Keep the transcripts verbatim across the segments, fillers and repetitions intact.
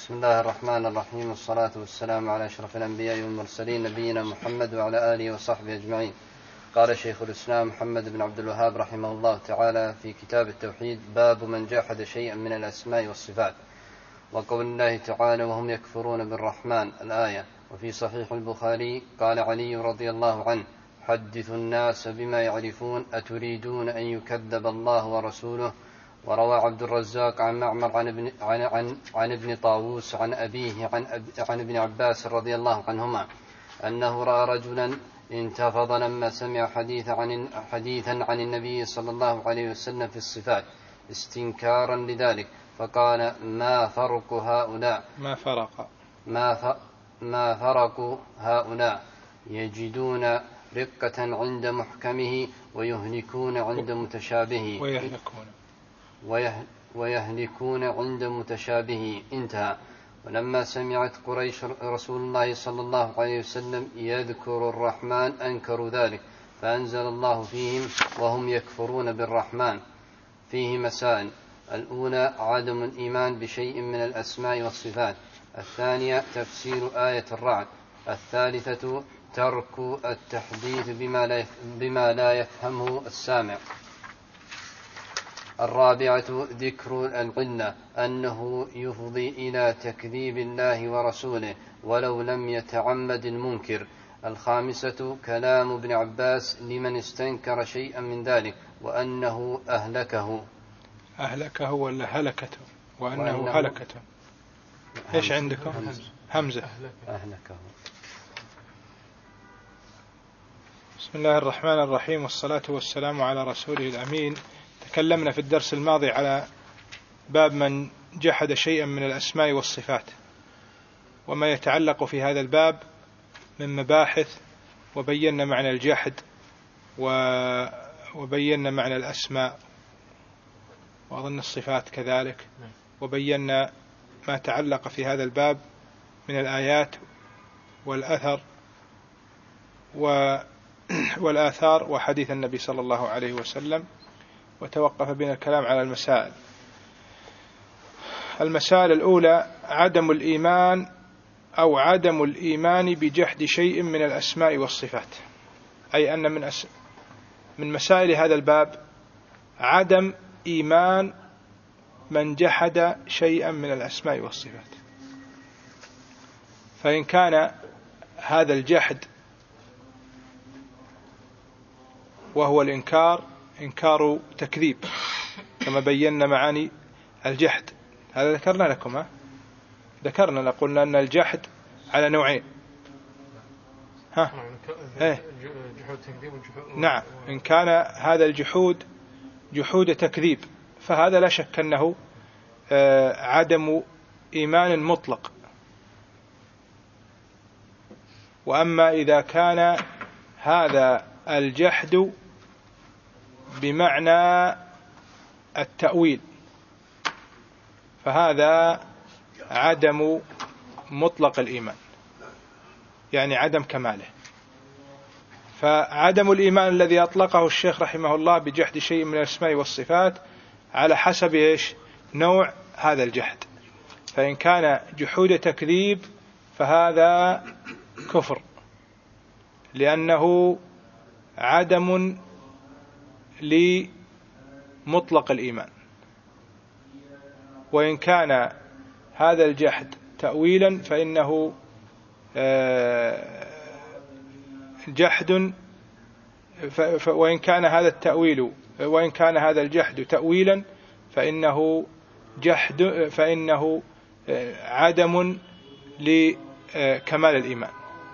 بسم الله الرحمن الرحيم، والصلاة والسلام على أشرف الأنبياء والمرسلين نبينا محمد وعلى آله وصحبه أجمعين. قال شيخ الإسلام محمد بن عبد الوهاب رحمه الله تعالى في كتاب التوحيد: باب من جحد شيئا من الأسماء والصفات. وقول الله تعالى: وهم يكفرون بالرحمن، الآية. وفي صحيح البخاري قال علي رضي الله عنه: حدثوا الناس بما يعرفون، أتريدون أن يكذب الله ورسوله. وروى عبد الرزاق عن معمر عن ابن, عن, عن, عن ابن طاووس عن أبيه عن, أب عن ابن عباس رضي الله عنهما أنه رأى رجلا انتفض لما سمع حديث عن حديثا عن النبي صلى الله عليه وسلم في الصفات استنكارا لذلك، فقال: ما فرق هؤلاء ما فرق ما, ف ما فرق هؤلاء يجدون رقة عند محكمه ويهلكون عند متشابهه ويهلكون ويهلكون عند متشابهه. انتهى. ولما سمعت قريش رسول الله صلى الله عليه وسلم يذكر الرحمن أنكروا ذلك، فأنزل الله فيهم: وهم يكفرون بالرحمن. فيه مسائل: الأولى عدم الإيمان بشيء من الأسماء والصفات. الثانية تفسير آية الرعد. الثالثة ترك التحديث بما لا بما لا يفهمه السامع. الرابعة ذكر العلة أنه يفضي إلى تكذيب الله ورسوله ولو لم يتعمد المنكر. الخامسة كلام ابن عباس لمن استنكر شيئا من ذلك وأنه أهلكه أهلكه ولا هلكته وأنه, وأنه هلكته. إيش عندكم؟ همزة أهلكه. بسم الله الرحمن الرحيم، والصلاة والسلام على رسوله الأمين. تكلمنا في الدرس الماضي على باب من جحد شيئا من الأسماء والصفات وما يتعلق في هذا الباب من مباحث، وبينا معنى الجحد وبينا معنى الأسماء وأظن الصفات كذلك، وبينا ما تعلق في هذا الباب من الآيات والأثر والآثار وحديث النبي صلى الله عليه وسلم، وتوقف بنا الكلام على المسائل. المسائل الأولى عدم الإيمان أو عدم الإيمان بجحد شيء من الأسماء والصفات، أي أن من, أس... من مسائل هذا الباب عدم إيمان من جحد شيئا من الأسماء والصفات. فإن كان هذا الجحد وهو الإنكار إنكار تكذيب كما بينا معاني الجحد، هذا ذكرنا لكم ها؟ ذكرنا قلنا أن الجحد على نوعين. ها؟ إيه؟ نعم، إن كان هذا الجحود جحود تكذيب فهذا لا شك أنه عدم إيمان مطلق. وأما إذا كان هذا الجحد بمعنى التأويل فهذا عدم مطلق الإيمان، يعني عدم كماله. فعدم الإيمان الذي أطلقه الشيخ رحمه الله بجحد شيء من الأسماء والصفات على حسب إيش نوع هذا الجحد. فإن كان جحود تكذيب فهذا كفر، لأنه عدم لمطلق الإيمان. وإن كان هذا الجحد تأويلا فإنه جحد، وإن كان هذا التأويل وإن كان هذا الجحد تأويلا فإنه جحد فإنه عدم لكمال الإيمان.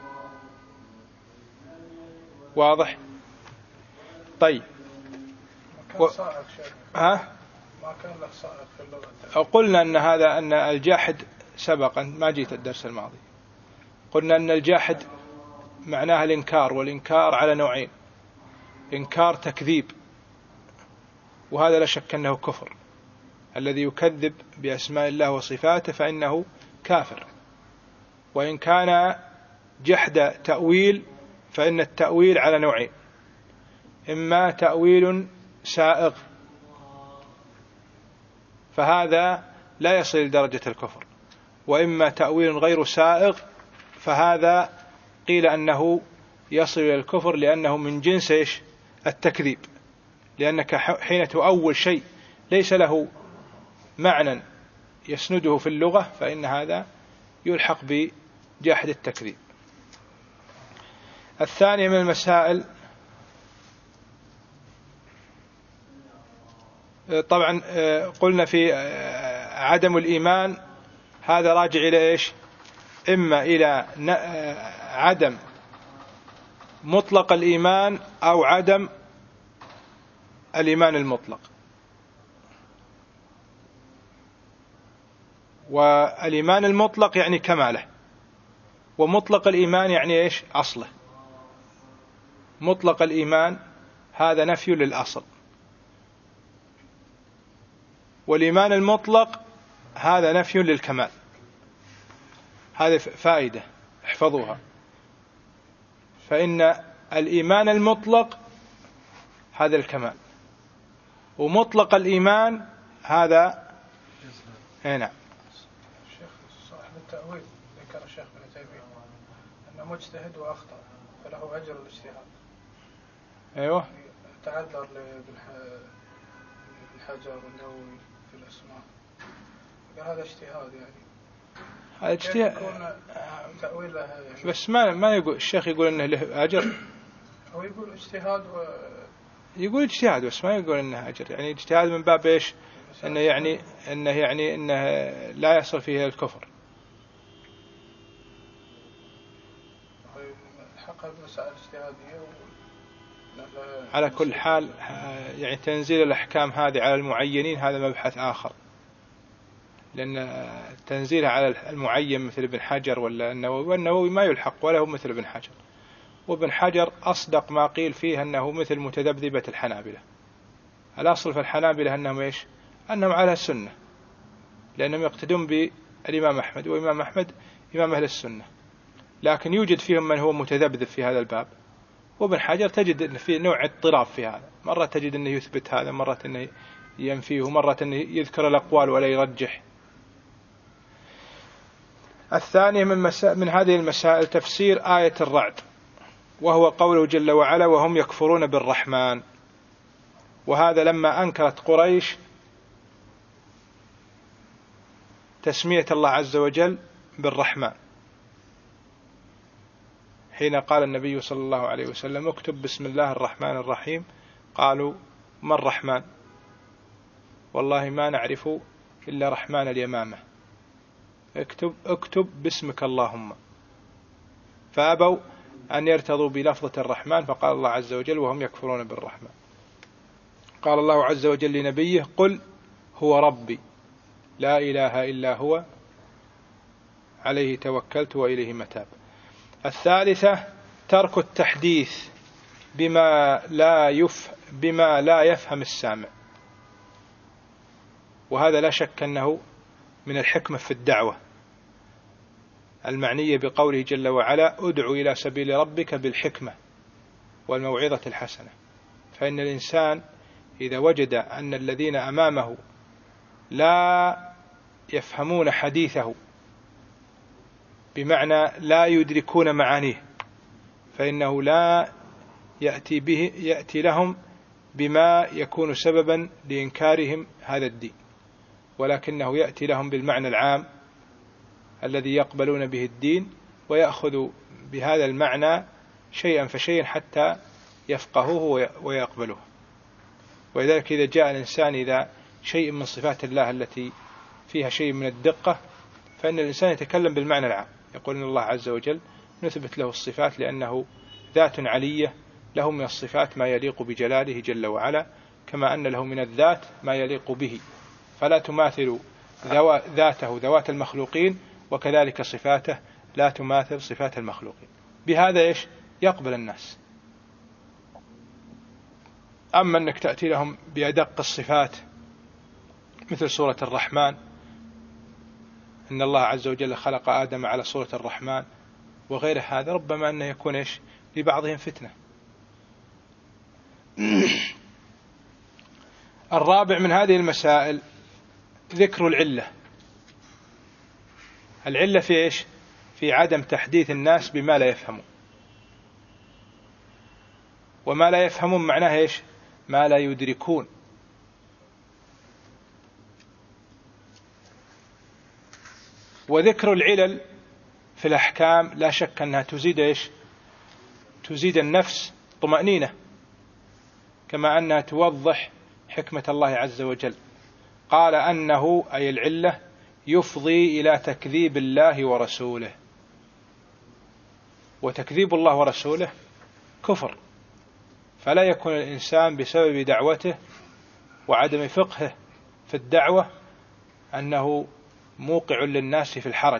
واضح؟ طيب. و... ها؟ ما كان لك صائغ في اللغة. أو قلنا أن هذا أن الجاحد سبقا ما جيت الدرس الماضي، قلنا أن الجاحد معناها الإنكار، والإنكار على نوعين: إنكار تكذيب، وهذا لا شك أنه كفر. الذي يكذب بأسماء الله وصفاته فإنه كافر. وإن كان جحد تأويل فإن التأويل على نوعين: إما تأويل سائغ فهذا لا يصل لدرجة الكفر، وإما تأويل غير سائغ، فهذا قيل أنه يصل إلى الكفر لأنه من جنس إيش؟ التكذيب، لأنك حين تؤول شيء ليس له معنى يسنده في اللغة فإن هذا يلحق بجاحد التكذيب. الثانية من المسائل، طبعا قلنا في عدم الإيمان هذا راجع إلى إيش؟ إما إلى عدم مطلق الإيمان أو عدم الإيمان المطلق. والإيمان المطلق يعني كماله، ومطلق الإيمان يعني إيش؟ أصله. مطلق الإيمان هذا نفي للأصل، والإيمان المطلق هذا نفي للكمال. هذه فائدة احفظوها، فإن الإيمان المطلق هذا الكمال، ومطلق الإيمان هذا هنا. الشيخ صاحب التأويل ذكر الشيخ ابن تيمية أنه مجتهد وأخطأ فله أجر الاجتهاد. أيوه، تعذر لابن حجر والنووي في الأسماء، هذا اجتهاد يعني. هذا اجتهاد تأويله يعني. بس ما ما يقول الشيخ يقول إنه له أجر، هو يقول اجتهاد و يقول اجتهاد بس ما يقول إنه أجر. يعني اجتهاد من باب إيش؟ إنه يعني إنه يعني إنه لا يصل فيه الكفر. حق المسائل الاجتهادية و... على كل حال يعني تنزيل الأحكام هذه على المعينين هذا مبحث آخر، لأن تنزيلها على المعين مثل ابن حجر ولا النووي، والنووي ما يلحق ولا هو مثل ابن حجر، وابن حجر أصدق ما قيل فيه أنه مثل متذبذبة الحنابلة. الأصل في الحنابلة أنهم إيش؟ أنهم على السنة، لأنهم يقتدون بالإمام أحمد، وإمام أحمد إمام أهل السنة، لكن يوجد فيهم من هو متذبذب في هذا الباب. وابن حجر تجد أن في نوع اضطراب في هذا، مرة تجد أنه يثبت هذا، مرة أنه ينفيه، مرة أنه يذكر الأقوال ولا يرجح. الثانية من, مسا... من هذه المسائل تفسير آية الرعد، وهو قوله جل وعلا وهم يكفرون بالرحمن. وهذا لما أنكرت قريش تسمية الله عز وجل بالرحمن، حين قال النبي صلى الله عليه وسلم اكتب بسم الله الرحمن الرحيم، قالوا ما الرحمن؟ والله ما نعرف إلا رحمن اليمامة، اكتب, اكتب باسمك اللهم. فأبوا أن يرتضوا بلفظة الرحمن، فقال الله عز وجل وهم يكفرون بالرحمن. قال الله عز وجل لنبيه قل هو ربي لا إله إلا هو عليه توكلت وإليه متاب. الثالثة ترك التحديث بما لا يف بما لا يفهم السامع، وهذا لا شك أنه من الحكمة في الدعوة المعنية بقوله جل وعلا ادع إلى سبيل ربك بالحكمة والموعظة الحسنة. فإن الإنسان إذا وجد أن الذين أمامه لا يفهمون حديثه، بمعنى لا يدركون معانيه، فإنه لا يأتي به يأتي لهم بما يكون سببا لإنكارهم هذا الدين، ولكنه يأتي لهم بالمعنى العام الذي يقبلون به الدين، ويأخذ بهذا المعنى شيئا فشيئا حتى يفقهوه ويقبلوه. ولذلك إذا جاء الإنسان إلى شيء من صفات الله التي فيها شيء من الدقة، فإن الإنسان يتكلم بالمعنى العام، يقول إن الله عز وجل نثبت له الصفات لأنه ذات علية، له من الصفات ما يليق بجلاله جل وعلا، كما أن له من الذات ما يليق به، فلا تماثل ذاته ذوات المخلوقين، وكذلك صفاته لا تماثل صفات المخلوقين. بهذا إيش يقبل الناس. أما أنك تأتي لهم بأدق الصفات مثل سورة الرحمن، إن الله عز وجل خلق آدم على صورة الرحمن وغير هذا، ربما أنه يكون إيش لبعضهم فتنة. الرابع من هذه المسائل ذكر العلة العلة في إيش؟ في عدم تحديث الناس بما لا يفهمون، وما لا يفهمون معناه إيش؟ ما لا يدركون. وذكر العلل في الأحكام لا شك أنها تزيد إيش؟ تزيد النفس طمأنينة، كما أنها توضح حكمة الله عز وجل. قال أنه أي العلة يفضي إلى تكذيب الله ورسوله، وتكذيب الله ورسوله كفر، فلا يكون الإنسان بسبب دعوته وعدم فقهه في الدعوة أنه موقع للناس في الحرج.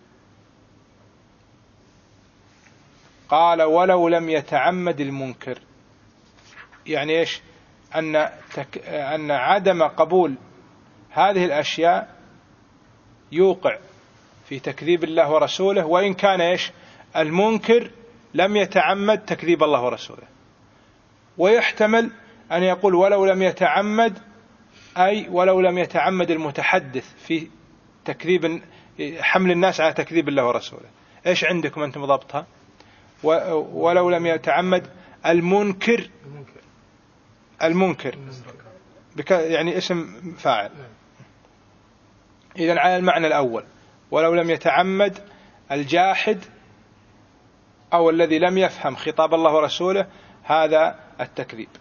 قال ولو لم يتعمد المنكر، يعني إيش؟ أن, تك... أن عدم قبول هذه الأشياء يوقع في تكذيب الله ورسوله، وإن كان إيش؟ المنكر لم يتعمد تكذيب الله ورسوله. ويحتمل أن يقول ولو لم يتعمد، أي ولو لم يتعمد المتحدث في تكذيب حمل الناس على تكذيب الله ورسوله. إيش عندكم أنتم ضبطها؟ ولو لم يتعمد المنكر، المنكر بك يعني اسم فاعل. إذن على المعنى الأول، ولو لم يتعمد الجاحد أو الذي لم يفهم خطاب الله ورسوله، هذا التكذيب.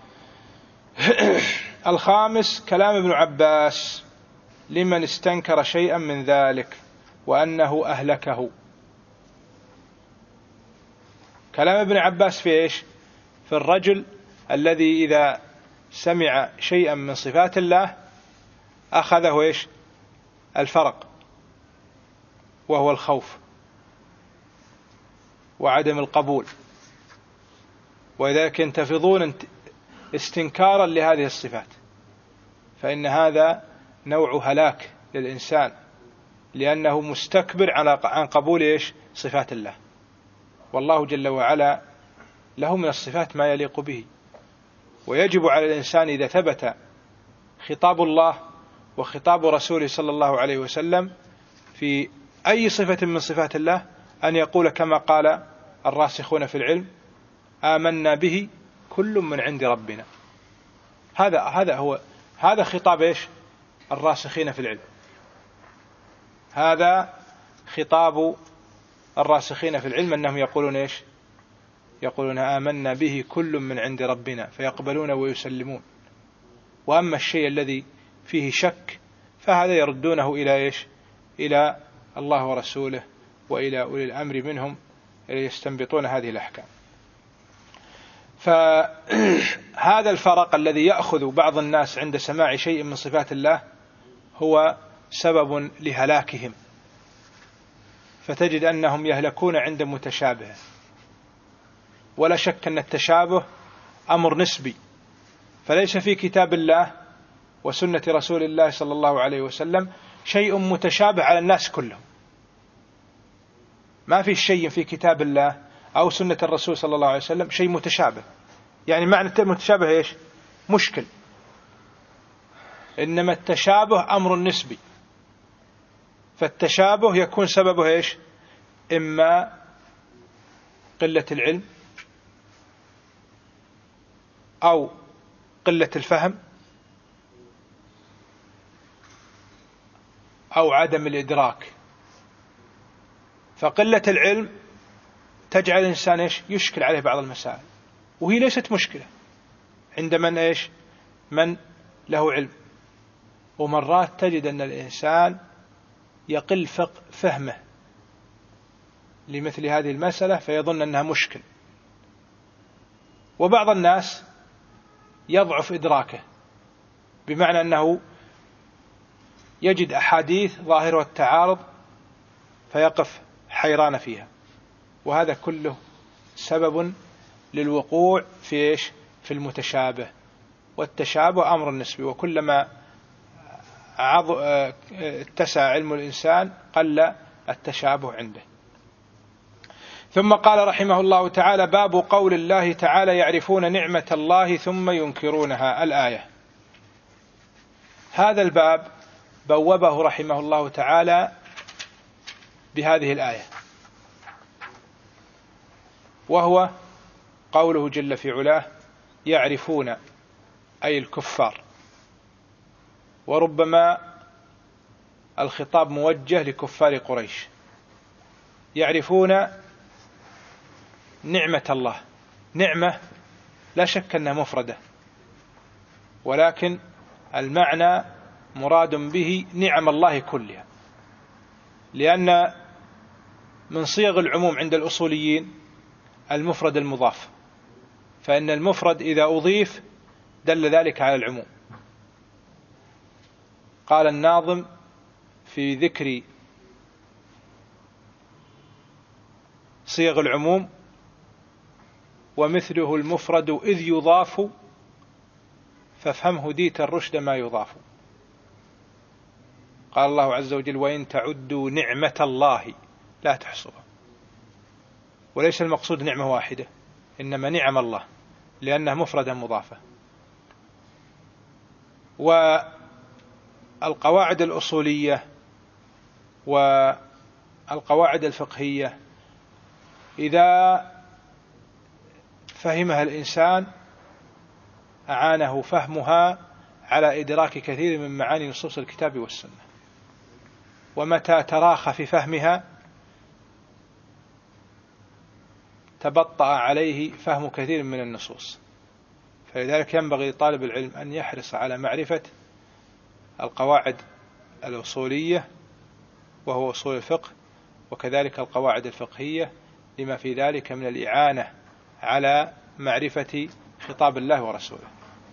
الخامس كلام ابن عباس لمن استنكر شيئا من ذلك وأنه أهلكه. كلام ابن عباس في إيش؟ في الرجل الذي إذا سمع شيئا من صفات الله أخذه إيش؟ الفرق، وهو الخوف وعدم القبول، وذلك ينتفضون استنكارا لهذه الصفات، فإن هذا نوع هلاك للإنسان، لأنه مستكبر عن قبول إيش؟ صفات الله. والله جل وعلا له من الصفات ما يليق به، ويجب على الإنسان إذا ثبت خطاب الله وخطاب رسوله صلى الله عليه وسلم في أي صفة من صفات الله أن يقول كما قال الراسخون في العلم: آمنا به كل من عند ربنا. هذا هذا هو هذا خطاب إيش؟ الراسخين في العلم. هذا خطاب الراسخين في العلم، أنهم يقولون إيش؟ يقولون آمنا به كل من عند ربنا، فيقبلون ويسلمون. وأما الشيء الذي فيه شك فهذا يردونه إلى إيش؟ إلى الله ورسوله وإلى أولي الأمر منهم يستنبطون هذه الأحكام. فهذا الفرق الذي يأخذ بعض الناس عند سماع شيء من صفات الله هو سبب لهلاكهم، فتجد أنهم يهلكون عند متشابه. ولا شك أن التشابه أمر نسبي، فليس في كتاب الله وسنة رسول الله صلى الله عليه وسلم شيء متشابه على الناس كلهم. ما في شيء في كتاب الله أو سنة الرسول صلى الله عليه وسلم شيء متشابه. يعني معنى المتشابه إيش؟ مشكل. إنما التشابه أمر نسبي، فالتشابه يكون سببه إيش؟ إما قلة العلم أو قلة الفهم أو عدم الإدراك. فقلة العلم تجعل الإنسان إيش؟ يشكل عليه بعض المسائل، وهي ليست مشكلة عند من إيش؟ من له علم. ومرات تجد أن الإنسان يقل فهمه لمثل هذه المسألة فيظن أنها مشكل. وبعض الناس يضعف إدراكه، بمعنى أنه يجد أحاديث ظاهرها التعارض فيقف حيران فيها، وهذا كله سبب للوقوع في إيش؟ في المتشابه. والتشابه أمر نسبي، وكلما اتسع علم الإنسان قل التشابه عنده. ثم قال رحمه الله تعالى: باب قول الله تعالى: يعرفون نعمة الله ثم ينكرونها. الآية. هذا الباب بوبه رحمه الله تعالى بهذه الآية، وهو قوله جل في علاه: يعرفون أي الكفار، وربما الخطاب موجه لكفار قريش. يعرفون نعمة الله، نعمة لا شك أنها مفردة، ولكن المعنى مراد به نعم الله كلها، لأن من صيغ العموم عند الأصوليين المفرد المضاف، فإن المفرد إذا أضيف دل ذلك على العموم. قال الناظم في ذكر صيغ العموم: ومثله المفرد إذ يضاف، فافهمه ديت الرشد ما يضاف. قال الله عز وجل: وإن تعدوا نعمة الله لا تحصوها. وليس المقصود نعمة واحدة، إنما نعم الله، لأنها مفردة مضافة. والقواعد الأصولية والقواعد الفقهية إذا فهمها الإنسان أعانه فهمها على إدراك كثير من معاني نصوص الكتاب والسنة، ومتى تراخى في فهمها تبطأ عليه فهم كثير من النصوص. فلذلك ينبغي لطالب العلم أن يحرص على معرفة القواعد الأصولية وهو أصول الفقه، وكذلك القواعد الفقهية، لما في ذلك من الإعانة على معرفة خطاب الله ورسوله.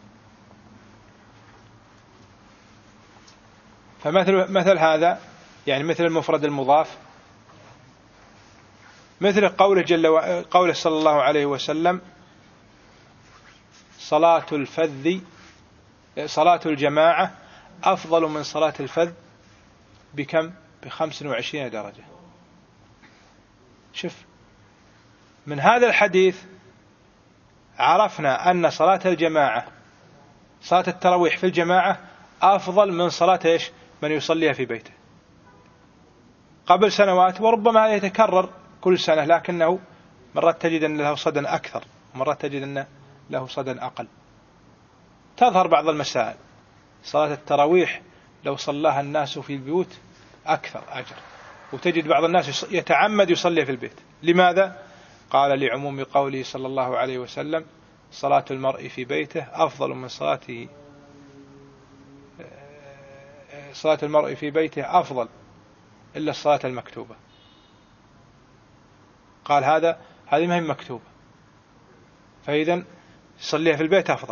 فمثل مثل هذا يعني مثل المفرد المضاف، مثل قوله جل قوله صلى الله عليه وسلم: صلاة الفذ صلاة الجماعة أفضل من صلاة الفذ بكم؟ بخمس وعشرين درجة. شوف، من هذا الحديث عرفنا أن صلاة الجماعة، صلاة التراويح في الجماعة، أفضل من صلاة إيش؟ من يصليها في بيته. قبل سنوات، وربما يتكرر كل سنة، لكنه مرات تجد أن له صدى أكثر، ومرات تجد أن له صدى أقل. تظهر بعض المسائل، صلاة التراويح لو صلاها الناس في البيوت أكثر أجر، وتجد بعض الناس يتعمد يصلي في البيت. لماذا؟ قال: لعموم قوله صلى الله عليه وسلم: صلاة المرء في بيته أفضل من صلاته صلاة المرء في بيته أفضل إلا الصلاة المكتوبة. قال هذا هذه ما هي مكتوبة، فإذا صليها في البيت أفضل.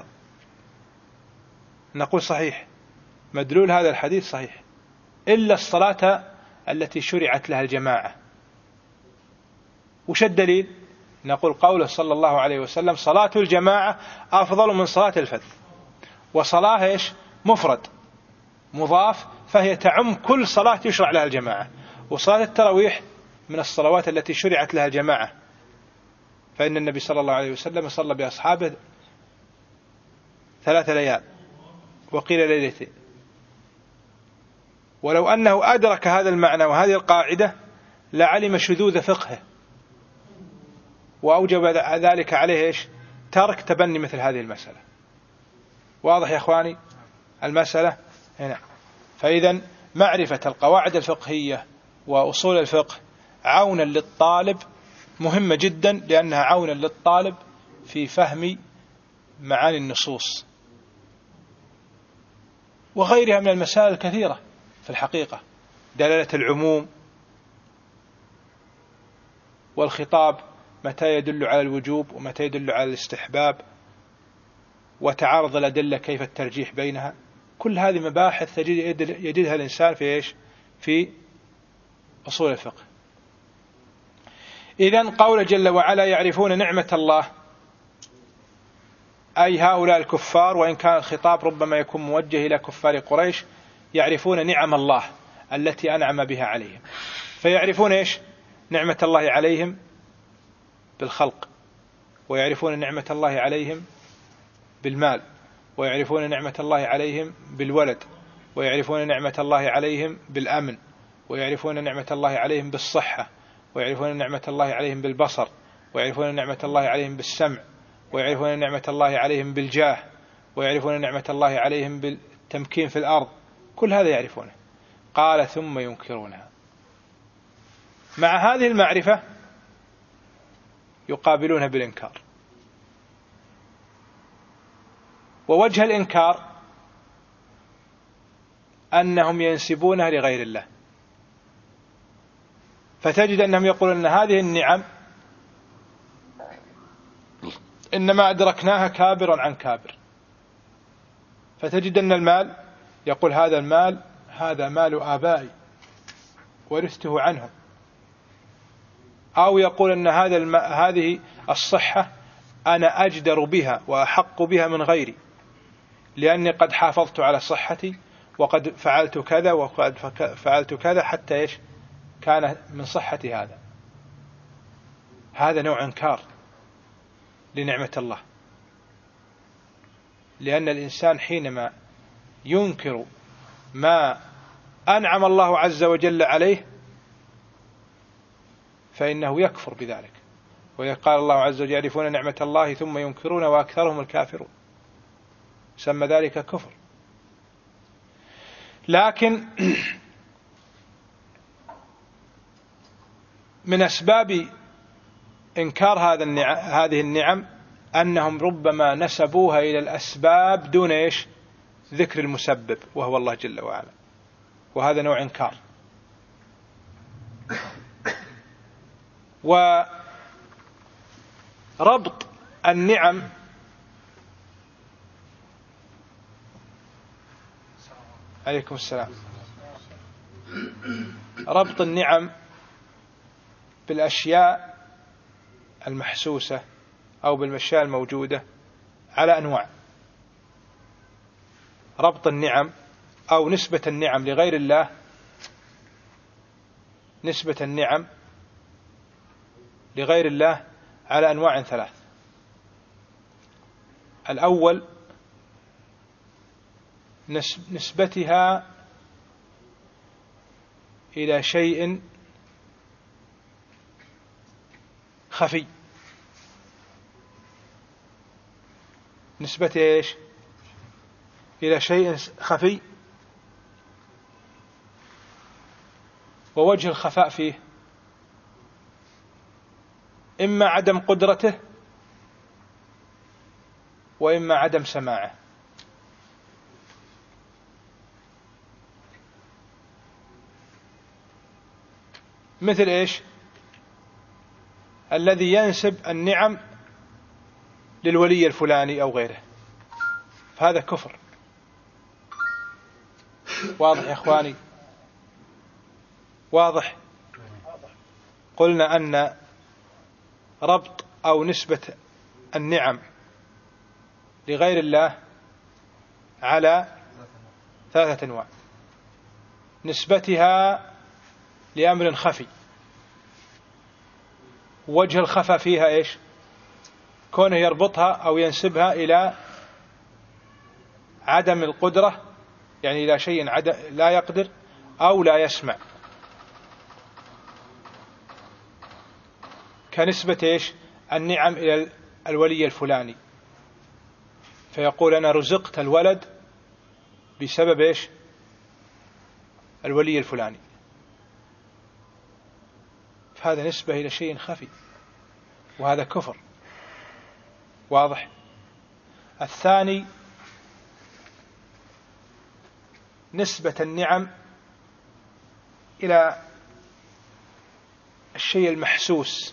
نقول صحيح، مدلول هذا الحديث صحيح، إلا الصلاة التي شرعت لها الجماعة. وش الدليل؟ نقول قوله صلى الله عليه وسلم: صلاة الجماعة أفضل من صلاة الفذ. وصلاة إيش؟ مفرد مضاف، فهي تعم كل صلاة يشرع لها الجماعة. وصلاة التراويح من الصلوات التي شرعت لها الجماعة، فإن النبي صلى الله عليه وسلم صلى بأصحابه ثلاث ليال وقيل ليلتين. ولو أنه أدرك هذا المعنى وهذه القاعدة لعلم شذوذ فقهه، وأوجب ذلك عليه إيش؟ ترك تبني مثل هذه المسألة. واضح يا أخواني المسألة هنا؟ فإذا معرفة القواعد الفقهية وأصول الفقه عونا للطالب مهمة جدا، لأنها عونا للطالب في فهم معاني النصوص وغيرها من المسائل الكثيرة في الحقيقة، دلالة العموم والخطاب، متى يدل على الوجوب ومتى يدل على الاستحباب، وتعارض الأدلة كيف الترجيح بينها. كل هذه مباحث يجدها الإنسان في إيش؟ في أصول الفقه. إذن قول جل وعلا: يعرفون نعمة الله، أي هؤلاء الكفار، وإن كان الخطاب ربما يكون موجه إلى كفار قريش، يعرفون نعم الله التي أنعم بها عليهم. فيعرفون إيش؟ نعمة الله عليهم بالخلق، ويعرفون نعمة الله عليهم بالمال، ويعرفون نعمة الله عليهم بالولد، ويعرفون نعمة الله عليهم بالأمن، ويعرفون نعمة الله عليهم بالصحة، ويعرفون نعمة الله عليهم بالبصر، ويعرفون نعمة الله عليهم بالسمع، ويعرفون نعمة الله عليهم بالجاه، ويعرفون نعمة الله عليهم بالتمكين في الأرض، كل هذا يعرفونه. قال ثم ينكرونها. مع هذه المعرفة يقابلونها بالإنكار. ووجه الإنكار أنهم ينسبونها لغير الله، فتجد أنهم يقولون أن هذه النعم إنما أدركناها كابرا عن كابر. فتجد أن المال، يقول هذا المال هذا مال آبائي ورثته عنهم. أو يقول أن هذا الم... هذه الصحة أنا أجدر بها وأحق بها من غيري، لأني قد حافظت على صحتي وقد فعلت كذا وقد فعلت كذا حتى إيش كان من صحتي هذا. هذا نوع إنكار لنعمة الله، لأن الإنسان حينما ينكر ما أنعم الله عز وجل عليه فإنه يكفر بذلك. وقال الله عز وجل يعرفون نعمة الله ثم ينكرون وأكثرهم الكافرون، سمى ذلك كفر. لكن من أسباب إنكار هذا النعم هذه النعم أنهم ربما نسبوها إلى الأسباب دون إيش ذكر المسبب وهو الله جل وعلا، وهذا نوع إنكار. وربط النعم عليكم السلام ربط النعم بالأشياء المحسوسة أو بالأشياء الموجودة على أنواع. ربط النعم أو نسبة النعم لغير الله، نسبة النعم لغير الله على أنواع ثلاث. الأول نسبتها إلى شيء خفي. نسبة إيش إلى شيء خفي. ووجه الخفاء فيه إما عدم قدرته وإما عدم سماعه. مثل إيش الذي ينسب النعم للولي الفلاني أو غيره، فهذا كفر. واضح يا إخواني؟ واضح. قلنا أن ربط أو نسبة النعم لغير الله على ثلاثة أنواع. نسبتها لأمر خفي، وجه الخفى فيها إيش كونه يربطها أو ينسبها إلى عدم القدرة، يعني إلى شيء لا يقدر أو لا يسمع، كنسبة إيش النعم إلى الولي الفلاني، فيقول أنا رزقت الولد بسبب إيش الولي الفلاني، فهذا نسبة إلى شيء خفي وهذا كفر. واضح. الثاني نسبة النعم إلى الشيء المحسوس،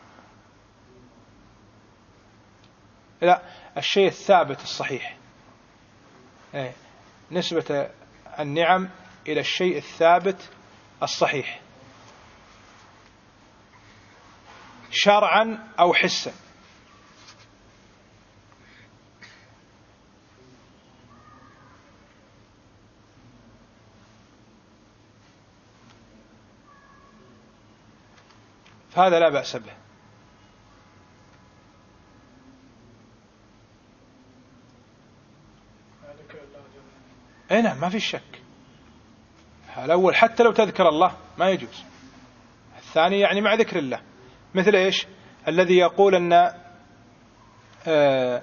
لا الشيء الثابت الصحيح. نسبة النعم إلى الشيء الثابت الصحيح شرعا أو حسا. فهذا لا بأس به. أي نعم ما في شك، الأول حتى لو تذكر الله ما يجوز. الثاني يعني مع ذكر الله، مثل إيش؟ الذي يقول أن آه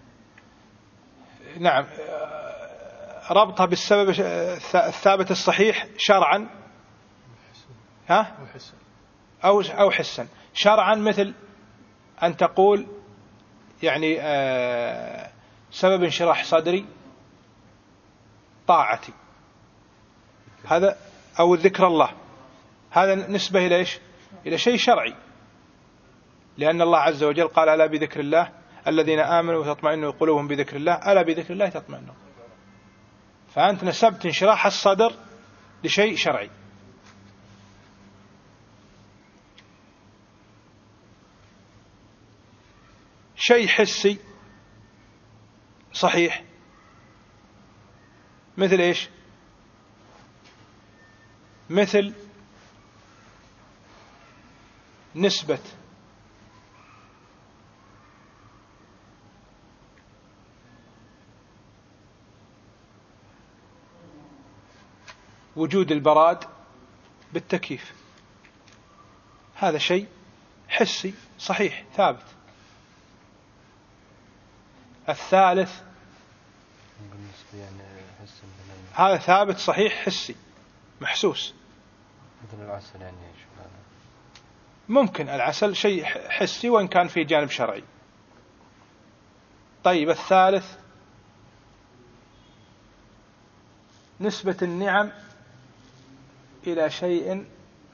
نعم آه ربطها بالسبب الثابت الصحيح شرعا ها أو أو حسا. شرعا مثل أن تقول يعني آه سبب انشراح صدري طاعتي، هذا أو ذكر الله، هذا نسبة إلى إيش؟ إلى شيء شرعي، لأن الله عز وجل قال ألا بذكر الله الذين آمنوا وتطمئن قلوبهم بذكر الله، ألا بذكر الله تطمئن. فأنت نسبت انشراح الصدر لشيء شرعي. شيء حسي صحيح مثل إيش؟ مثل نسبة وجود البراد بالتكييف، هذا شيء حسي صحيح ثابت. الثالث هذا ثابت صحيح حسي محسوس، مثل العسل يعني ممكن العسل شيء حسي وإن كان فيه جانب شرعي. طيب الثالث نسبة النعم إلى شيء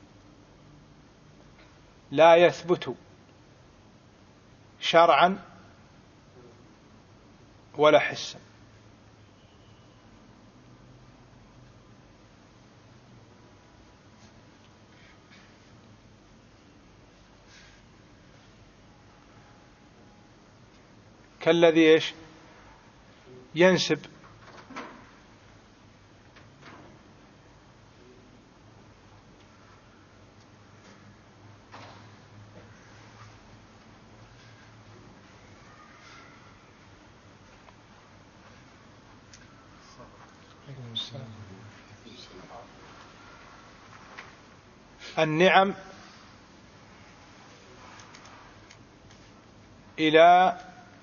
لا يثبت شرعا ولا حسا. كالذي إيش؟ ينسب النعم إلى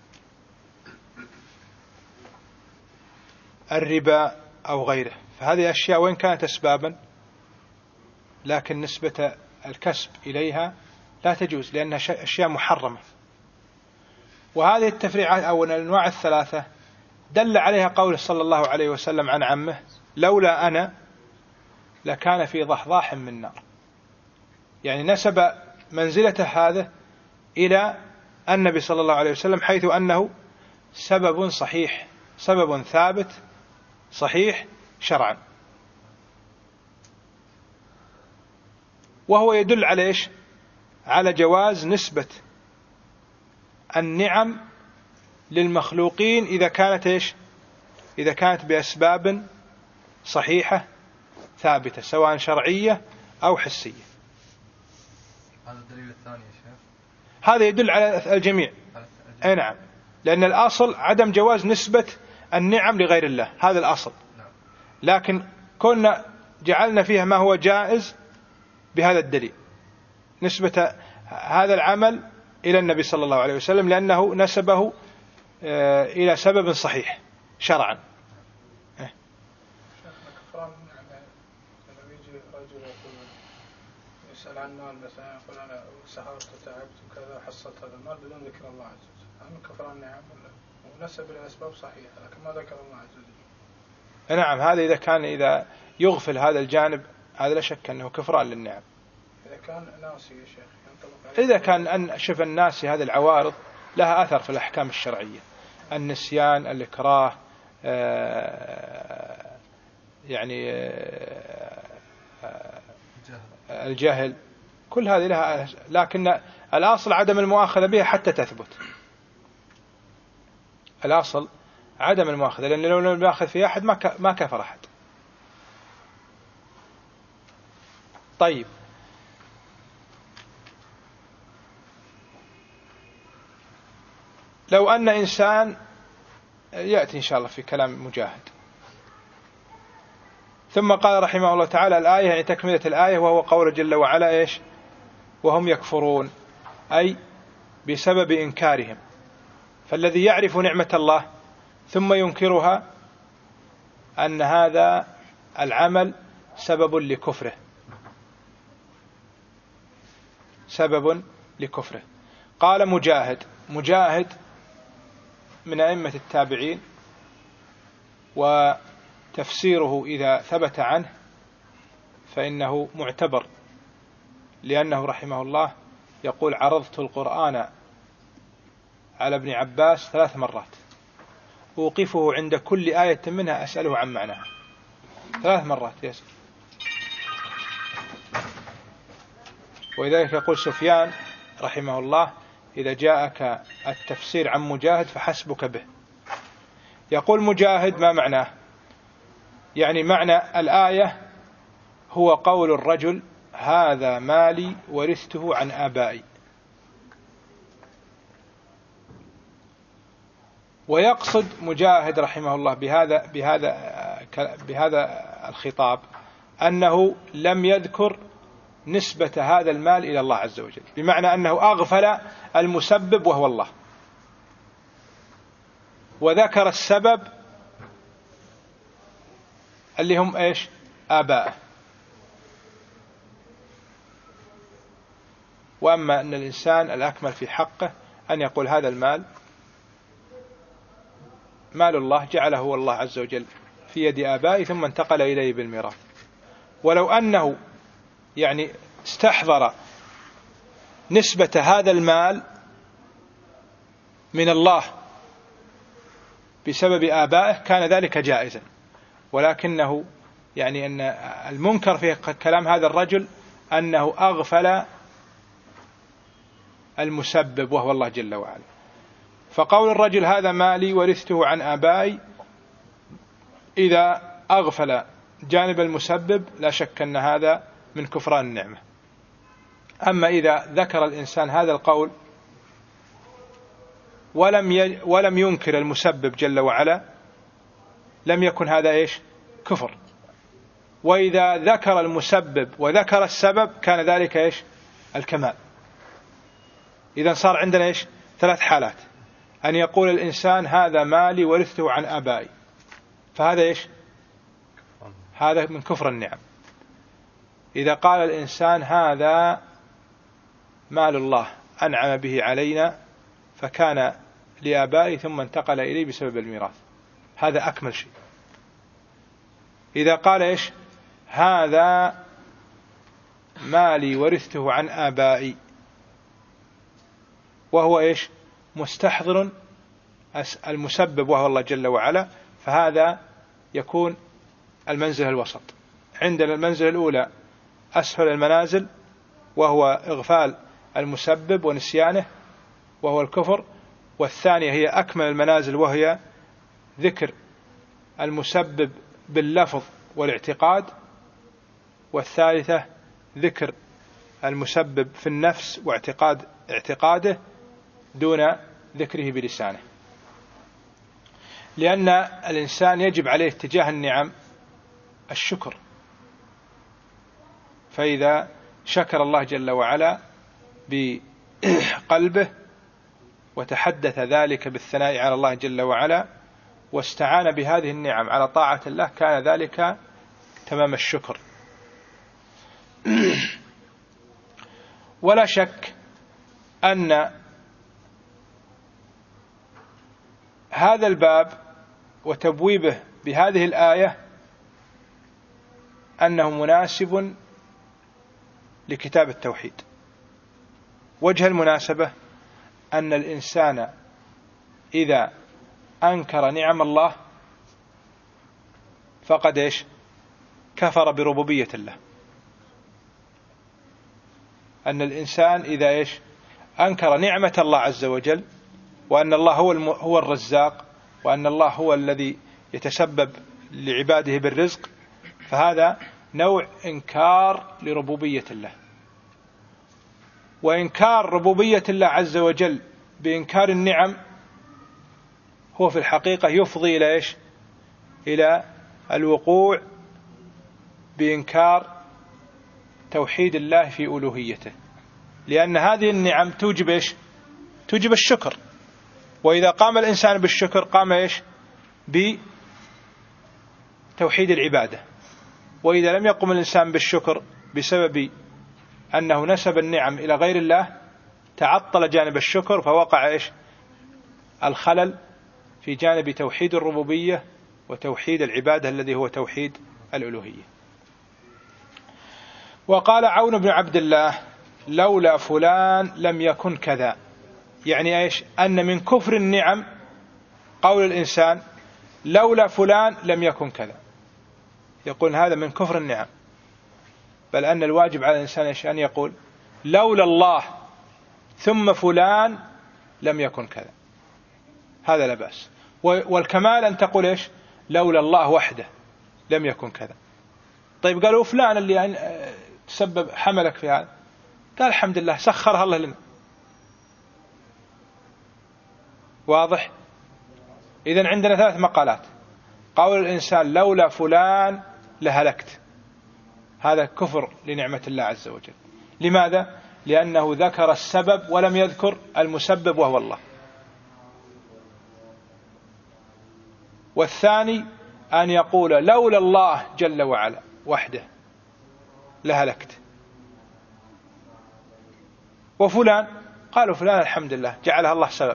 الربا أو غيره، فهذه أشياء وإن كانت أسبابا لكن نسبة الكسب إليها لا تجوز لأنها أشياء محرمة. وهذه التفريعات أو الأنواع الثلاثة دل عليها قوله صلى الله عليه وسلم عن عمه لولا أنا لكان في ضحضاح من نار، يعني نسب منزلة هذا إلى النبي صلى الله عليه وسلم حيث أنه سبب صحيح، سبب ثابت صحيح شرعا. وهو يدل على إيش؟ على جواز نسبة النعم للمخلوقين إذا كانت إيش؟ إذا كانت بأسباب صحيحة ثابتة سواء شرعية أو حسية. هذا الدليل الثاني يا شيخ، هذا يدل على الجميع. أي نعم، لأن الأصل عدم جواز نسبة النعم لغير الله، هذا الأصل. لكن كنا جعلنا فيها ما هو جائز بهذا الدليل، نسبة هذا العمل إلى النبي صلى الله عليه وسلم لأنه نسبه إلى سبب صحيح شرعا. كفران النعمة لما يجي رجل يقول يسأل عن مال مثلا يقول أنا سهرت وتعبت وكذا حصلت هذا المال بدون ذكر الله عز وجل، هل كفران النعم ولا ونسب إلى أسباب صحيحة لكن ما ذكر الله عز وجل؟ نعم، هذا إذا كان إذا يغفل هذا الجانب هذا لا شك أنه كفران للنعم. إذا كان ناسي يا شيخ إذا كان أن شف الناسي هذه العوارض لها أثر في الأحكام الشرعية، النسيان، الإكراه، يعني الجهل، كل هذه لها، لكن الأصل عدم المؤاخذة بها حتى تثبت. الأصل عدم المؤاخذة، لأن لو لم يأخذ في أحد ما كفر أحد. طيب لو أن إنسان يأتي إن شاء الله في كلام مجاهد ثم قال رحمه الله تعالى الآية يعني تكملة الآية، وهو قول جل وعلا إيش؟ وهم يكفرون، أي بسبب إنكارهم. فالذي يعرف نعمة الله ثم ينكرها أن هذا العمل سبب لكفره، سبب لكفره. قال مجاهد، مجاهد من أئمة التابعين، وتفسيره إذا ثبت عنه فإنه معتبر، لأنه رحمه الله يقول عرضت القرآن على ابن عباس ثلاث مرات أوقفه عند كل آية منها أسأله عن معناها، ثلاث مرات يسأل. ولذلك يقول سفيان رحمه الله إذا جاءك التفسير عن مجاهد فحسبك به. يقول مجاهد ما معناه؟ يعني معنى الآية هو قول الرجل هذا مالي ورثته عن آبائي، ويقصد مجاهد رحمه الله بهذا بهذا بهذا الخطاب أنه لم يذكر نسبة هذا المال إلى الله عز وجل، بمعنى أنه أغفل المسبب وهو الله، وذكر السبب اللي هم إيش؟ آباءه. وأما أن الإنسان الأكمل في حقه أن يقول هذا المال مال الله جعله هو الله عز وجل في يد آبائي ثم انتقل إليه بالميراث. ولو أنه يعني استحضر نسبة هذا المال من الله بسبب آبائه كان ذلك جائزا، ولكنه يعني أن المنكر في كلام هذا الرجل أنه أغفل المسبب وهو الله جل وعلا. فقول الرجل هذا مالي ورثته عن آبائي إذا أغفل جانب المسبب لا شك أن هذا من كفران النعمة. أما إذا ذكر الإنسان هذا القول ولم ي... ولم ينكر المسبب جل وعلا لم يكن هذا إيش؟ كفر. وإذا ذكر المسبب وذكر السبب كان ذلك إيش؟ الكمال. إذا صار عندنا إيش؟ ثلاث حالات: أن يقول الإنسان هذا مالي ورثته عن آبائي، فهذا إيش؟ هذا من كفر النعم. إذا قال الإنسان هذا مال الله أنعم به علينا فكان لآبائي ثم انتقل إليه بسبب الميراث، هذا أكمل شيء. إذا قال إيش؟ هذا مالي ورثته عن آبائي وهو إيش؟ مستحضر المسبب وهو الله جل وعلا، فهذا يكون المنزل الوسط. عندنا المنزل الأولى أسفل المنازل وهو إغفال المسبب ونسيانه وهو الكفر، والثانية هي أكمل المنازل وهي ذكر المسبب باللفظ والاعتقاد، والثالثة ذكر المسبب في النفس واعتقاد اعتقاده دون ذكره بلسانه. لأن الإنسان يجب عليه تجاه النعم الشكر، فإذا شكر الله جل وعلا بقلبه وتحدث ذلك بالثناء على الله جل وعلا واستعان بهذه النعم على طاعة الله كان ذلك تمام الشكر. ولا شك أن هذا الباب وتبويبه بهذه الآية أنه مناسب لكتاب التوحيد. وجه المناسبة أن الإنسان إذا أنكر نعم الله فقد إيش؟ كفر بربوبية الله. أن الإنسان إذا إيش؟ أنكر نعمة الله عز وجل وأن الله هو الم... هو الرزاق وأن الله هو الذي يتسبب لعباده بالرزق، فهذا نوع إنكار لربوبية الله. وإنكار ربوبية الله عز وجل بإنكار النعم هو في الحقيقة يفضي إلى إيش؟ إلى الوقوع بإنكار توحيد الله في ألوهيته، لأن هذه النعم توجب إيش؟ توجب الشكر، وإذا قام الإنسان بالشكر قام إيش؟ بتوحيد العبادة. وإذا لم يقم الإنسان بالشكر بسبب أنه نسب النعم إلى غير الله تعطل جانب الشكر، فوقع إيش؟ الخلل في جانب توحيد الربوبية وتوحيد العبادة الذي هو توحيد الألوهية. وقال عون بن عبد الله: لولا فلان لم يكن كذا. يعني إيش؟ أن من كفر النعم قول الإنسان لولا فلان لم يكن كذا، يقول هذا من كفر النعم، بل أن الواجب على الإنسان إيش؟ أن يقول لولا الله ثم فلان لم يكن كذا، هذا لا بأس. والكمال أن تقول إيش؟ لولا الله وحده لم يكن كذا. طيب قالوا فلان اللي تسبب حملك في هذا، قال الحمد لله سخرها الله لنا. واضح؟ إذن عندنا ثلاث مقالات. قول الإنسان لولا فلان لهلكت، هذا كفر لنعمة الله عز وجل. لماذا؟ لأنه ذكر السبب ولم يذكر المسبب وهو الله. والثاني أن يقول لولا الله جل وعلا وحده لهلكت. وفلان قالوا فلان الحمد لله جعلها الله سبب،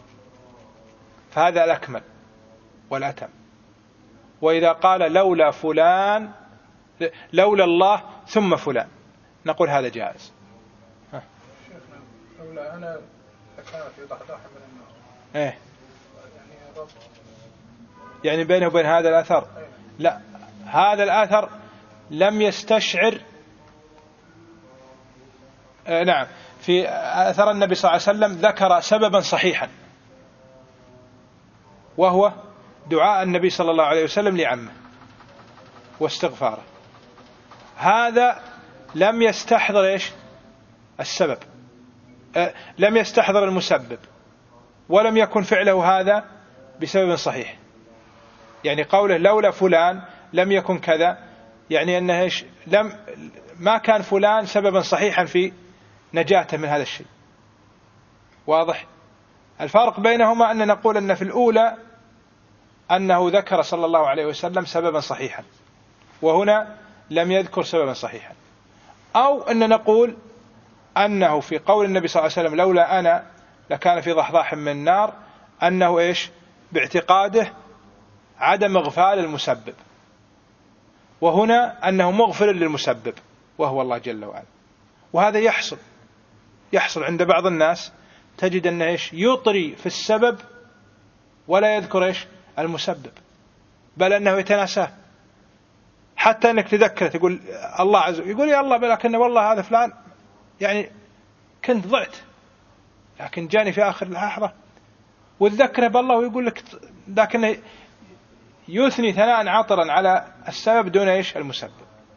فهذا الأكمل والأتم. وإذا قال لولا فلان لولا الله ثم فلان نقول هذا جائز. شيخنا لولا أنا لكان في ضحضاح من النار. إيه يعني, يعني بينه وبين هذا الأثر؟ لا، هذا الأثر لم يستشعر. آه نعم، في أثر النبي صلى الله عليه وسلم ذكر سببا صحيحا، وهو دعاء النبي صلى الله عليه وسلم لعمه واستغفاره. هذا لم يستحضر إيش؟ السبب، أه لم يستحضر المسبب، ولم يكن فعله هذا بسبب صحيح. يعني قوله لولا فلان لم يكن كذا، يعني أنه إيش؟ لم ما كان فلان سببا صحيحا في نجاته من هذا الشيء. واضح؟ الفارق بينهما أن نقول أن في الأولى أنه ذكر صلى الله عليه وسلم سببا صحيحا، وهنا لم يذكر سببا صحيحا. أو أن نقول أنه في قول النبي صلى الله عليه وسلم لولا أنا لكان في ضحضاح من النار، أنه إيش؟ باعتقاده عدم إغفال المسبب، وهنا أنه مغفر للمسبب وهو الله جل وعلا. وهذا يحصل يحصل عند بعض الناس، تجد أنه إيش؟ يطري في السبب ولا يذكر إيش؟ المسبب، بل أنه يتناساه، حتى أنك تذكر تقول الله عز وجل، يقول يا الله لكن والله هذا فلان يعني كنت ضعت لكن جاني في آخر اللحظة، وتذكره بالله ويقول لك، لكنه يثني ثناء عطرا على السبب دون إيش؟ المسبب.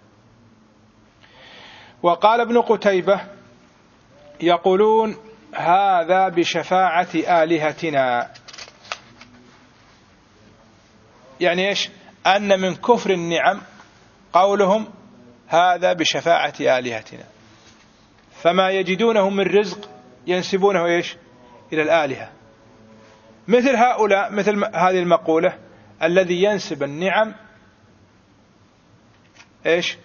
وقال ابن قتيبة يقولون هذا بشفاعة آلهتنا، يعني إيش؟ أن من كفر النعم قولهم هذا بشفاعة آلهتنا، فما يجدونه من رزق ينسبونه إيش؟ إلى الآلهة. مثل هؤلاء، مثل هذه المقولة الذي ينسب النعم إيش؟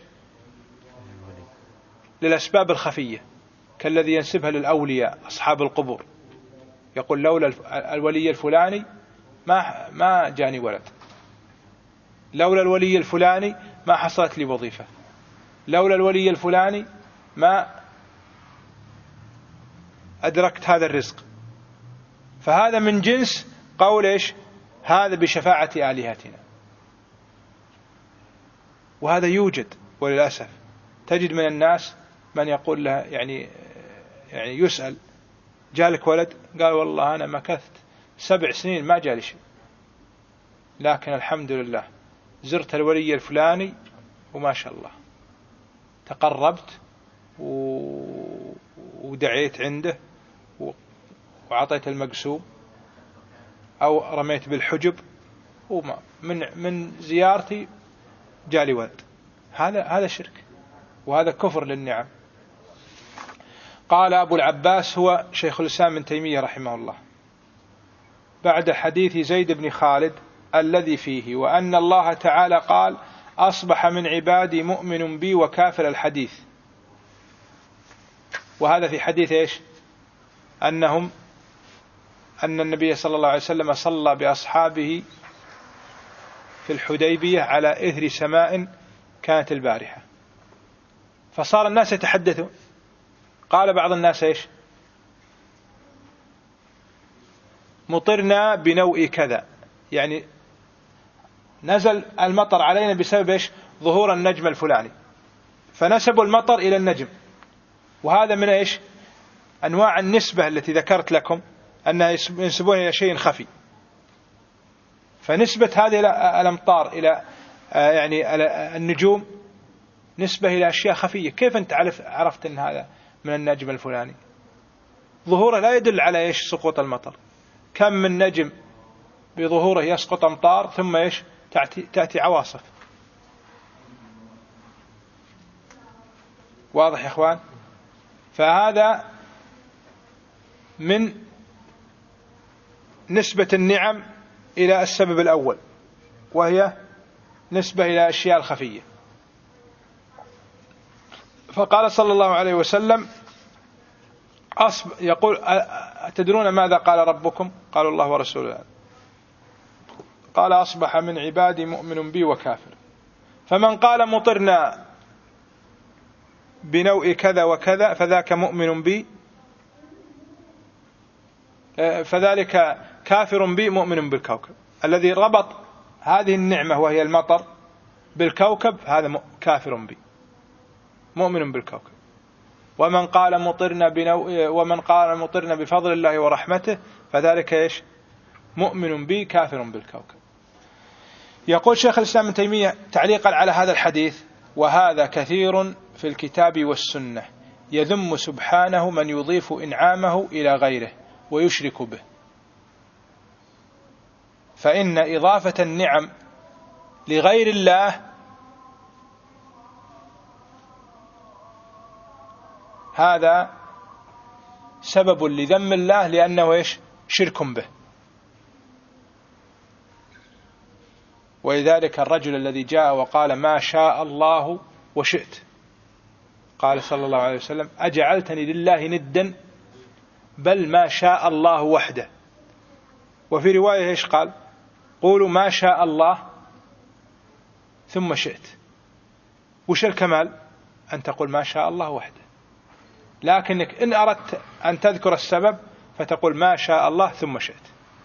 للأسباب الخفية، كالذي ينسبها للأولياء أصحاب القبور، يقول لولا الولي الفلاني ما ما جاني ولد، لولا الولي الفلاني ما حصلت لي وظيفة، لولا الولي الفلاني ما أدركت هذا الرزق. فهذا من جنس قول إيش؟ هذا بشفاعة آلهتنا. وهذا يوجد، وللأسف تجد من الناس من يقول له يعني يعني يسأل جالك ولد؟ قال والله أنا مكثت سبع سنين ما جالي شيء، لكن الحمد لله زرت الولي الفلاني وما شاء الله تقربت ودعيت عنده وعطيت المقسوم أو رميت بالحجب، وما من من زيارتي جالي ولد. هذا هذا شرك وهذا كفر للنعم. قال أبو العباس هو شيخ الإسلام ابن تيمية رحمه الله بعد حديث زيد بن خالد الذي فيه وأن الله تعالى قال أصبح من عبادي مؤمن بي وكافر الحديث. وهذا في حديث إيش؟ أنهم أن النبي صلى الله عليه وسلم صلى بأصحابه في الحديبية على إثر سماء كانت البارحة، فصار الناس يتحدثون. قال بعض الناس إيش؟ مطرنا بنوء كذا، يعني نزل المطر علينا بسبب إيش؟ ظهور النجم الفلاني، فنسبوا المطر إلى النجم. وهذا من إيش؟ أنواع النسبة التي ذكرت لكم أنها ينسبون إلى شيء خفي. فنسبة هذه الأمطار إلى يعني النجوم نسبة إلى أشياء خفية. كيف أنت عرفت أن هذا من النجم الفلاني؟ ظهوره لا يدل على إيش؟ سقوط المطر. كم من نجم بظهوره يسقط أمطار ثم إيش؟ تأتي, تأتي عواصف. واضح يا إخوان؟ فهذا من نسبة النعم إلى السبب الأول، وهي نسبة إلى أشياء الخفية. فقال صلى الله عليه وسلم أصب يقول أتدرون ماذا قال ربكم؟ قالوا الله ورسوله. قال أصبح من عبادي مؤمن بي وكافر. فمن قال مطرنا بنوء كذا وكذا فذاك مؤمن بي، فذلك كافر بي مؤمن بالكوكب. الذي ربط هذه النعمة وهي المطر بالكوكب هذا كافر بي مؤمن بالكوكب. ومن قال مطرنا بنوء ومن قال مطرنا بفضل الله ورحمته فذلك إيش؟ مؤمن بي كافر بالكوكب. يقول شيخ الإسلام ابن تيمية تعليقا على هذا الحديث: وهذا كثير في الكتاب والسنة يذم سبحانه من يضيف إنعامه إلى غيره ويشرك به، فإن إضافة النعم لغير الله هذا سبب لذم الله، لأنه إيش؟ شرك به. ولذلك الرجل الذي جاء وقال ما شاء الله وشئت، قال صلى الله عليه وسلم أجعلتني لله ندا بل ما شاء الله وحده. وفي رواية إيش قال؟ قولوا ما شاء الله ثم شئت. وش الكمال؟ أن تقول ما شاء الله وحده، لكنك إن أردت أن تذكر السبب فتقول ما شاء الله ثم شئت.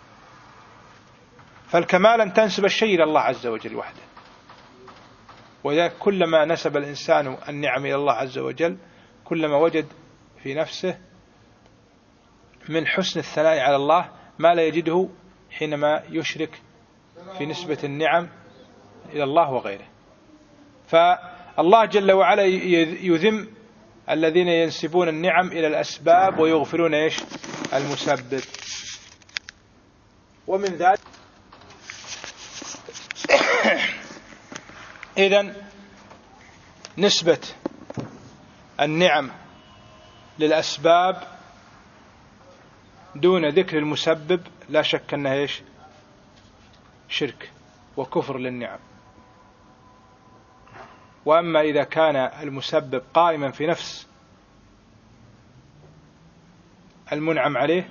فالكمال أن تنسب الشيء إلى الله عز وجل وحده. وذلك كلما نسب الإنسان النعم إلى الله عز وجل كلما وجد في نفسه من حسن الثناء على الله ما لا يجده حينما يشرك في نسبة النعم إلى الله وغيره. فالله جل وعلا يذم الذين ينسبون النعم إلى الأسباب ويغفلون إيش؟ المسبب. ومن ذلك إذن نسبة النعم للأسباب دون ذكر المسبب لا شك أنها إيش؟ شرك وكفر للنعم. وأما إذا كان المسبب قائما في نفس المنعم عليه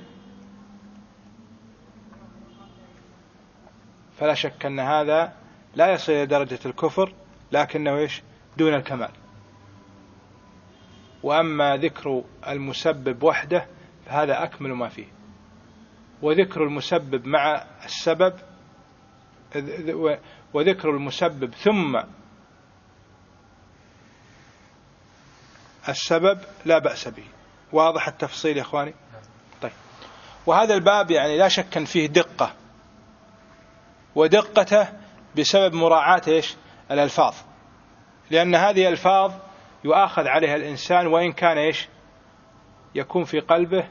فلا شك أن هذا لا يصل إلى درجة الكفر، لكنه إيش؟ دون الكمال. وأما ذكر المسبب وحده فهذا أكمل ما فيه. وذكر المسبب مع السبب وذكر المسبب ثم السبب لا بأس به. واضح التفصيل يا إخواني؟ طيب. وهذا الباب يعني لا شك أن فيه دقة، ودقته بسبب مراعاة إيش؟ الألفاظ، لأن هذه الألفاظ يؤاخذ عليها الإنسان وإن كان إيش؟ يكون في قلبه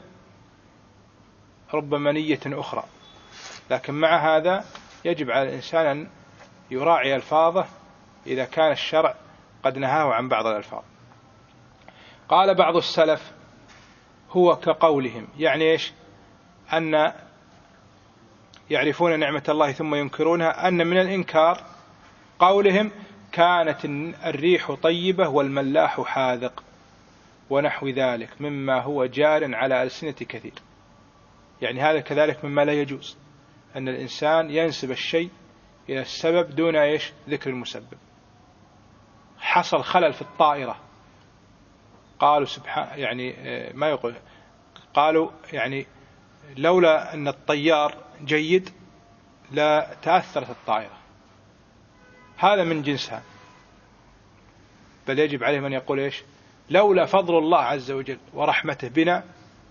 ربما نية أخرى، لكن مع هذا يجب على الإنسان أن يراعي ألفاظه إذا كان الشرع قد نهاه عن بعض الألفاظ. قال بعض السلف هو كقولهم، يعني إيش؟ أن يعرفون نعمة الله ثم ينكرونها، أن من الإنكار قولهم كانت الريح طيبة والملاح حاذق ونحو ذلك مما هو جار على ألسنة كثير. يعني هذا كذلك مما لا يجوز، أن الإنسان ينسب الشيء إلى السبب دون إيش؟ ذكر المسبب. حصل خلل في الطائرة، قالوا سبحان يعني ما يقول، قالوا يعني لولا أن الطيار جيد لا تأثرت الطائرة. هذا من جنسها، بل يجب عليهم أن يقول إيش؟ لولا فضل الله عز وجل ورحمته بنا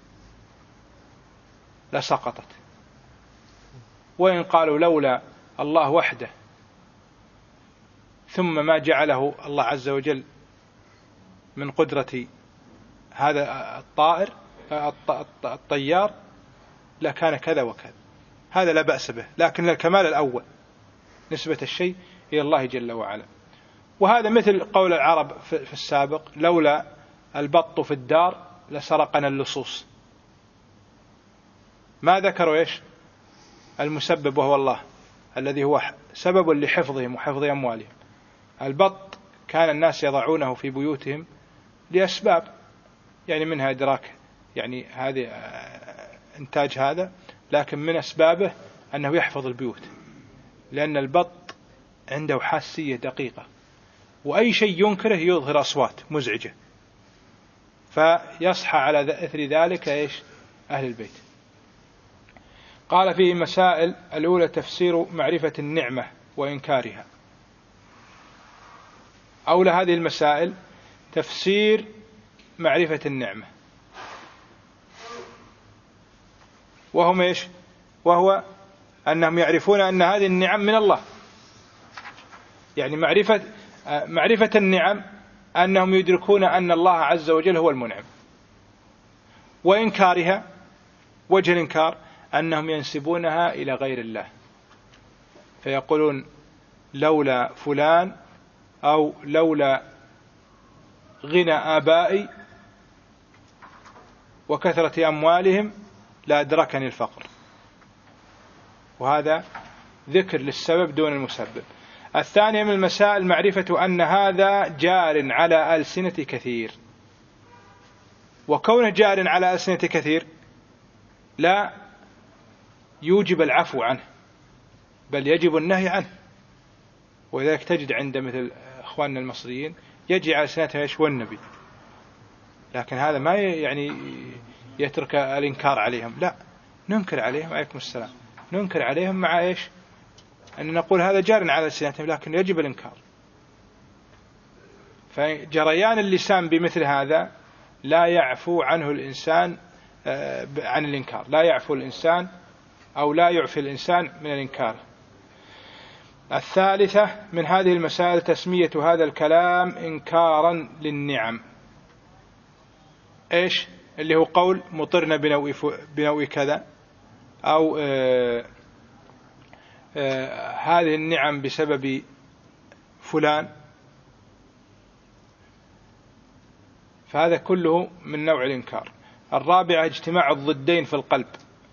لسقطت. وإن قالوا لولا الله وحده ثم ما جعله الله عز وجل من قدرة هذا الطائر الطيار لكان كذا وكذا، هذا لا بأس به، لكن الكمال الأول نسبة الشيء إلى الله جل وعلا. وهذا مثل قول العرب في السابق لولا البط في الدار لسرقنا اللصوص. ما ذكروا إيش؟ المسبب وهو الله الذي هو سبب لحفظهم وحفظ أموالهم. البط كان الناس يضعونه في بيوتهم لأسباب، يعني منها إدراك يعني هذه إنتاج هذا، لكن من أسبابه أنه يحفظ البيوت، لأن البط عنده حاسية دقيقة، وأي شيء ينكره يظهر أصوات مزعجة، فيصحى على إثر ذلك إيش؟ أهل البيت. قال فيه مسائل: الأولى تفسير معرفة النعمة وإنكارها. أولى هذه المسائل تفسير معرفة النعمة، وهم إيش؟ وهو أنهم يعرفون أن هذه النعم من الله. يعني معرفة معرفة النعم أنهم يدركون أن الله عز وجل هو المنعم. وإنكارها، وجه الإنكار أنهم ينسبونها إلى غير الله، فيقولون لولا فلان أو لولا غنى آبائي وكثرة أموالهم لأدركني الفقر. وهذا ذكر للسبب دون المسبب. الثانية من المسائل معرفة أن هذا جار على ألسنة كثير، وكونه جار على ألسنة كثير لا يوجب العفو عنه، بل يجب النهي عنه. وذلك تجد عند مثل أخواننا المصريين يجي على ألسنتهم إيش؟ والنبي، لكن هذا ما يعني يترك الإنكار عليهم، لا، ننكر عليهم، عليكم السلام، ننكر عليهم مع إيش؟ أن نقول هذا جار على ألسنتهم، لكن يجب الإنكار. فجريان اللسان بمثل هذا لا يعفو عنه الإنسان عن الإنكار، لا يعفو الإنسان أو لا يعفي الإنسان من الإنكار. الثالثة من هذه المسائل تسمية هذا الكلام إنكارا للنعم. إيش؟ اللي هو قول مطرنا بنوء, بنوء كذا، أو آآ آآ هذه النعم بسبب فلان، فهذا كله من نوع الإنكار. الرابعة اجتماع الضدين في القلب،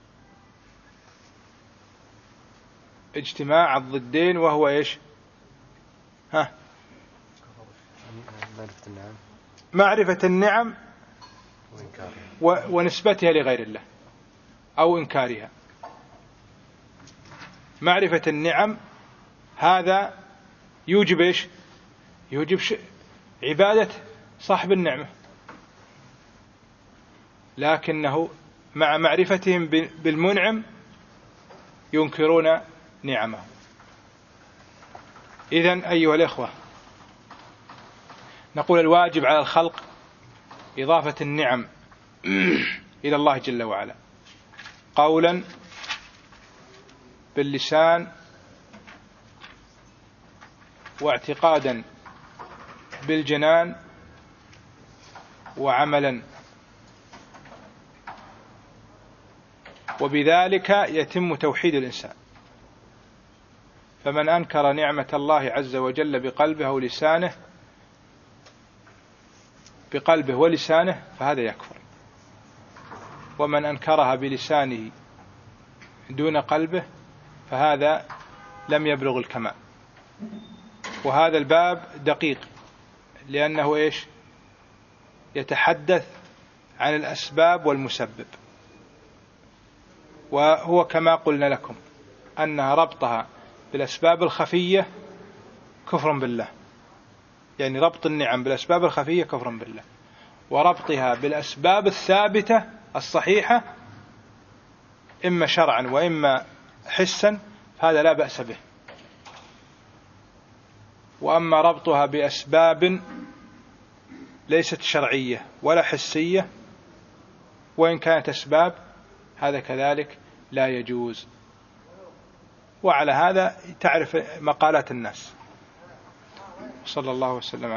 اجتماع الضدين وهو إيش؟ ها؟ معرفة النعم, معرفة النعم ونسبتها لغير الله أو إنكارها. معرفة النعم هذا يوجب إيش؟ يوجب عبادة صاحب النعمة، لكنه مع معرفتهم بالمنعم ينكرون نعمه. إذن أيها الإخوة، نقول الواجب على الخلق إضافة النعم إلى الله جل وعلا، قولا باللسان، واعتقادا بالجنان، وعملا، وبذلك يتم توحيد الإنسان. فمن أنكر نعمة الله عز وجل بقلبه ولسانه بقلبه ولسانه فهذا يكفر، ومن أنكرها بلسانه دون قلبه فهذا لم يبلغ الكمال. وهذا الباب دقيق لأنه إيش؟ يتحدث عن الأسباب والمسبب، وهو كما قلنا لكم أنها ربطها بالأسباب الخفية كفر بالله، يعني ربط النعم بالأسباب الخفية كفر بالله، وربطها بالأسباب الثابتة الصحيحة إما شرعا وإما حسا فهذا لا بأس به. وأما ربطها بأسباب ليست شرعية ولا حسية وإن كانت أسباب هذا كذلك لا يجوز. وعلى هذا تعرف مقالات الناس. صلى الله وسلم.